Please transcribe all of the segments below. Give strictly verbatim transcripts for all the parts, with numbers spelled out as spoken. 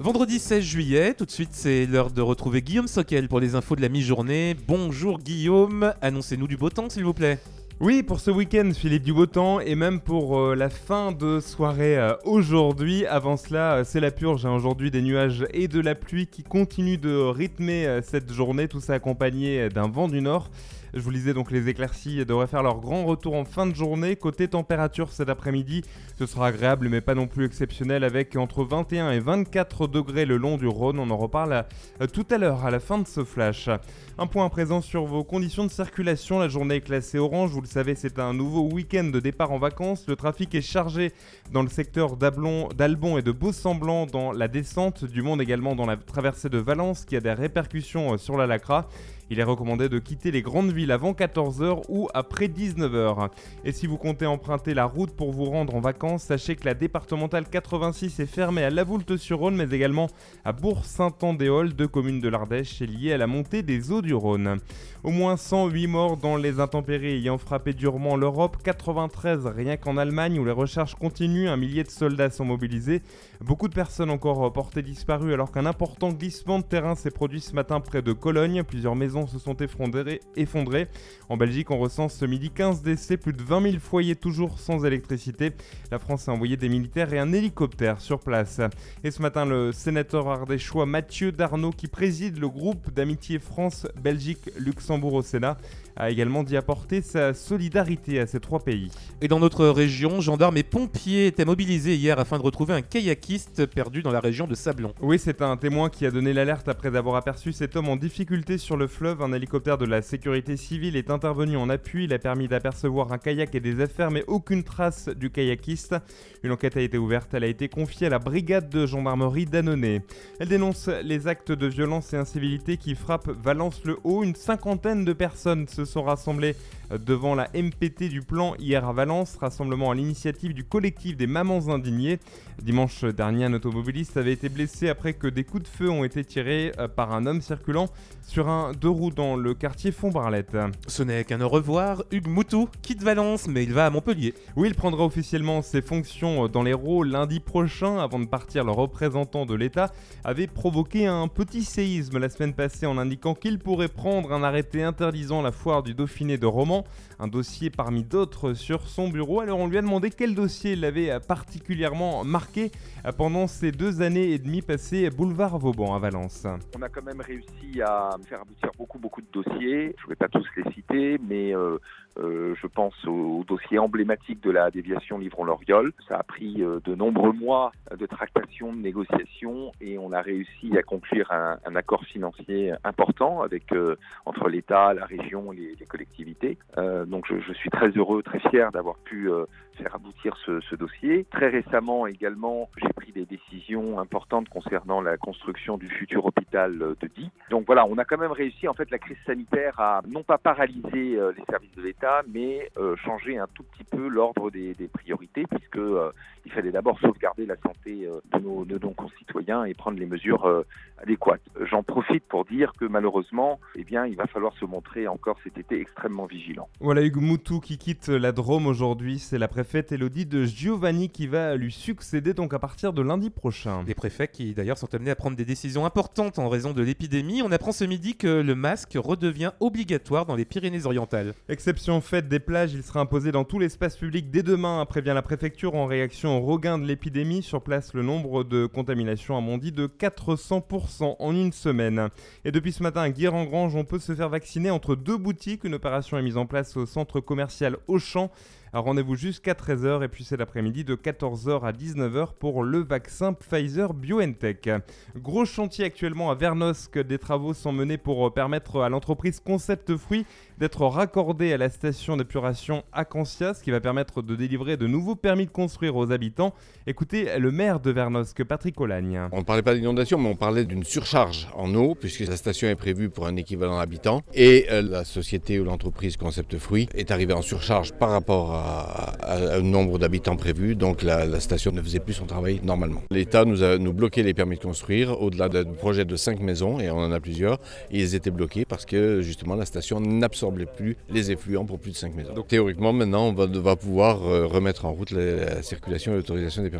Vendredi seize juillet, tout de suite c'est l'heure de retrouver Guillaume Sockel pour les infos de la mi-journée. Bonjour Guillaume, annoncez-nous du beau temps s'il vous plaît. Oui, pour ce week-end, Philippe, du beau temps et même pour euh, la fin de soirée euh, aujourd'hui. Avant cela, euh, c'est la purge. Hein, aujourd'hui, des nuages et de la pluie qui continuent de rythmer euh, cette journée. Tout ça accompagné d'un vent du nord. Je vous lisais donc les éclaircies devraient faire leur grand retour en fin de journée. Côté température cet après-midi, ce sera agréable mais pas non plus exceptionnel avec entre vingt et un et vingt-quatre degrés le long du Rhône. On en reparle à, à tout à l'heure à la fin de ce flash. Un point à présent sur vos conditions de circulation. La journée est classée orange. Vous le savez, c'est un nouveau week-end de départ en vacances. Le trafic est chargé dans le secteur d'Ablon, d'Albon et de Beau-Semblant dans la descente. Du monde également dans la traversée de Valence qui a des répercussions sur la Lacra. Il est recommandé de quitter les grandes villes avant quatorze heures ou après dix-neuf heures. Et si vous comptez emprunter la route pour vous rendre en vacances, sachez que la départementale quatre-vingt-six est fermée à La Voulte-sur-Rhône, mais également à Bourg-Saint-Andéol, deux communes de l'Ardèche, liées à la montée des eaux du Rhône. Au moins cent huit morts dans les intempéries ayant frappé durement l'Europe, quatre-vingt-treize rien qu'en Allemagne où les recherches continuent, un millier de soldats sont mobilisés. Beaucoup de personnes encore portées disparues alors qu'un important glissement de terrain s'est produit ce matin près de Cologne. Plusieurs maisons se sont effondrées. effondrées. En Belgique, on recense ce midi quinze décès, plus de vingt mille foyers toujours sans électricité. La France a envoyé des militaires et un hélicoptère sur place. Et ce matin, le sénateur ardéchois Mathieu Darnaud, qui préside le groupe d'amitié France-Belgique-Luxembourg au Sénat, a également dit apporter sa solidarité à ces trois pays. Et dans notre région, gendarmes et pompiers étaient mobilisés hier afin de retrouver un kayakiste perdu dans la région de Sablons. Oui, c'est un témoin qui a donné l'alerte après avoir aperçu cet homme en difficulté sur le fleuve. Un hélicoptère de la sécurité civile est intervenu en appui. Il a permis d'apercevoir un kayak et des affaires, mais aucune trace du kayakiste. Une enquête a été ouverte. Elle a été confiée à la brigade de gendarmerie d'Annonay. Elle dénonce les actes de violence et incivilité qui frappent Valence-le-Haut. Une cinquantaine de personnes se sont rassemblées devant la M P T du Plan hier à Valence, rassemblement à l'initiative du collectif des Mamans Indignées. Dimanche dernier, un automobiliste avait été blessé après que des coups de feu ont été tirés par un homme circulant sur un deux roues dans le quartier Font-Barlette. Ce n'est qu'un au revoir, Hugues Moutou quitte Valence mais il va à Montpellier. Oui, il prendra officiellement ses fonctions dans l'Hérault lundi prochain. Avant de partir, le représentant de l'État avait provoqué un petit séisme la semaine passée en indiquant qu'il pourrait prendre un arrêté interdisant la foire du Dauphiné de Romans. Un dossier parmi d'autres sur son bureau. Alors on lui a demandé quel dossier l'avait particulièrement marqué pendant ces deux années et demie passées boulevard Vauban à Valence. On a quand même réussi à faire aboutir beaucoup beaucoup de dossiers. Je ne vais pas tous les citer, mais euh, euh, je pense au, au dossier emblématique de la déviation Livron-Loriol. Ça a pris euh, de nombreux mois de tractation, de négociations, et on a réussi à conclure un, un accord financier important avec euh, entre l'État, la région et les, les collectivités. Euh, donc je, je suis très heureux, très fier d'avoir pu euh, faire aboutir ce, ce dossier. Très récemment également, j'ai pris des décisions importantes concernant la construction du futur hôpital de Die. Donc voilà, on a quand même réussi, en fait, la crise sanitaire à non pas paralyser euh, les services de l'État, mais euh, changer un tout petit peu l'ordre des, des priorités, puisque euh, il fallait d'abord sauvegarder la santé euh, de, nos, de nos concitoyens et prendre les mesures euh, adéquates. J'en profite pour dire que malheureusement, eh bien, il va falloir se montrer encore cet été extrêmement vigilant. Voilà Hugues Moutou qui quitte la Drôme aujourd'hui. C'est la préfète Élodie de Giovanni qui va lui succéder donc à partir de lundi prochain. Les préfets qui d'ailleurs sont amenés à prendre des décisions importantes en raison de l'épidémie. On apprend ce midi que le masque redevient obligatoire dans les Pyrénées-Orientales. Exception faite des plages, il sera imposé dans tout l'espace public dès demain, prévient la préfecture en réaction au regain de l'épidémie. Sur place, le nombre de contaminations a bondi de quatre cents pour cent en une semaine. Et depuis ce matin à Guérengrange, on peut se faire vacciner entre deux boutiques. Une opération est mise en place au centre commercial Auchan. Un rendez-vous jusqu'à treize heures et puis c'est l'après-midi de quatorze heures à dix-neuf heures pour le vaccin Pfizer-BioNTech. Gros chantier actuellement à Vernosque. Des travaux sont menés pour permettre à l'entreprise Concept Fruits d'être raccordée à la station d'épuration Acancia, ce qui va permettre de délivrer de nouveaux permis de construire aux habitants. Écoutez le maire de Vernosque, Patrick Olagne. On ne parlait pas d'inondation, mais on parlait d'une surcharge en eau, puisque la station est prévue pour un équivalent habitant. Et euh, la société ou l'entreprise Concept Fruits est arrivée en surcharge par rapport à à un nombre d'habitants prévus, donc la, la station ne faisait plus son travail normalement. L'État nous a nous bloqué les permis de construire au-delà d'un projet de cinq maisons, et on en a plusieurs, et ils étaient bloqués parce que justement la station n'absorbait plus les effluents pour plus de cinq maisons. Donc théoriquement maintenant on va, va pouvoir remettre en route la, la circulation et l'autorisation des permis.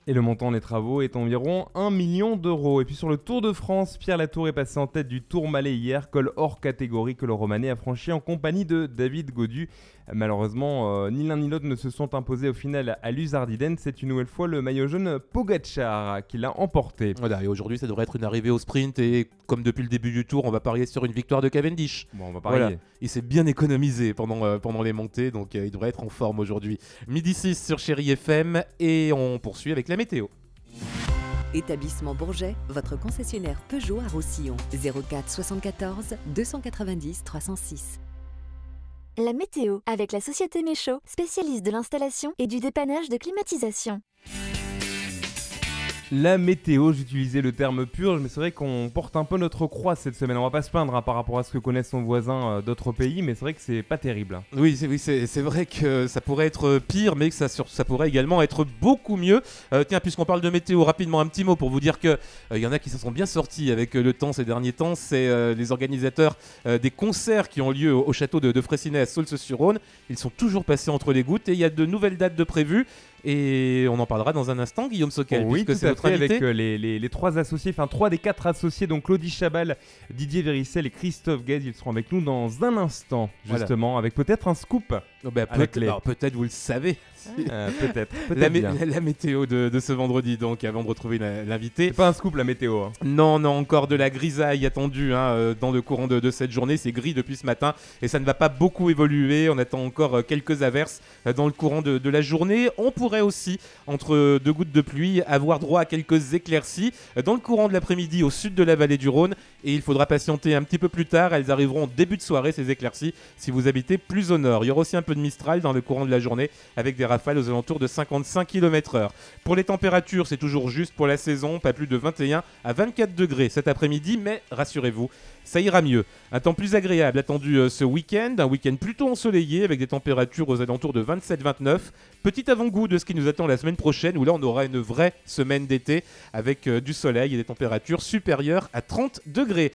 Et le montant des travaux est environ un million d'euros. Et puis sur le Tour de France, Pierre Latour est passé en tête du Tourmalet hier, col hors catégorie que le Romanais a franchi en compagnie de David Gaudu. Malheureusement, euh, ni l'un ni l'autre ne se sont imposés au final à l'Uzardiden. C'est une nouvelle fois le maillot jaune Pogacar qui l'a emporté. Voilà, et aujourd'hui, ça devrait être une arrivée au sprint. Et comme depuis le début du Tour, on va parier sur une victoire de Cavendish. Bon, on va parier. Voilà. Il s'est bien économisé pendant, euh, pendant les montées, donc euh, il devrait être en forme aujourd'hui. Midi six sur Chéri F M et on poursuit avec la météo. Établissement Bourget, votre concessionnaire Peugeot à Roussillon. zéro quatre soixante-quatorze deux cent quatre-vingt-dix trois cent six. La météo, avec la société Méchaud, spécialiste de l'installation et du dépannage de climatisation. La météo, j'utilisais le terme purge, mais c'est vrai qu'on porte un peu notre croix cette semaine. On va pas se plaindre hein, par rapport à ce que connaissent nos voisins euh, d'autres pays, mais c'est vrai que c'est pas terrible. Oui, c'est, oui c'est, c'est vrai que ça pourrait être pire, mais que ça, sur, ça pourrait également être beaucoup mieux. Euh, tiens, puisqu'on parle de météo, rapidement un petit mot pour vous dire qu'il euh, y en a qui s'en sont bien sortis avec euh, le temps ces derniers temps. C'est euh, les organisateurs euh, des concerts qui ont lieu au, au château de, de Fraissinet à Saulces-sur-Rhône. Ils sont toujours passés entre les gouttes et il y a de nouvelles dates de prévues. Et on en parlera dans un instant, Guillaume Soquel, oh oui, puisque tout c'est à notre fait, invité. avec euh, les, les, les trois associés, enfin trois des quatre associés, donc Claudie Chabal, Didier Véricel et Christophe Guez, ils seront avec nous dans un instant, justement, voilà. Avec peut-être un scoop. Oh bah, avec peut- les... alors, peut-être vous le savez. Euh, peut-être, peut-être la, mé- bien. la, la météo de, de ce vendredi, donc, avant de retrouver la, l'invité. C'est pas un scoop la météo. Hein. Non, non, encore de la grisaille attendue hein, euh, dans le courant de, de cette journée. C'est gris depuis ce matin et ça ne va pas beaucoup évoluer. On attend encore euh, quelques averses euh, dans le courant de, de la journée. On pourrait aussi, entre deux gouttes de pluie, avoir droit à quelques éclaircies euh, dans le courant de l'après-midi au sud de la vallée du Rhône. Et il faudra patienter un petit peu plus tard. Elles arriveront au début de soirée, ces éclaircies, si vous habitez plus au nord. Il y aura aussi un peu de Mistral dans le courant de la journée avec des rafales aux alentours de cinquante-cinq kilomètres heure. Pour les températures, c'est toujours juste pour la saison, pas plus de vingt et un à vingt-quatre degrés cet après-midi, mais rassurez-vous, ça ira mieux. Un temps plus agréable attendu euh, ce week-end, un week-end plutôt ensoleillé avec des températures aux alentours de vingt-sept vingt-neuf. Petit avant-goût de ce qui nous attend la semaine prochaine où là on aura une vraie semaine d'été avec euh, du soleil et des températures supérieures à trente degrés.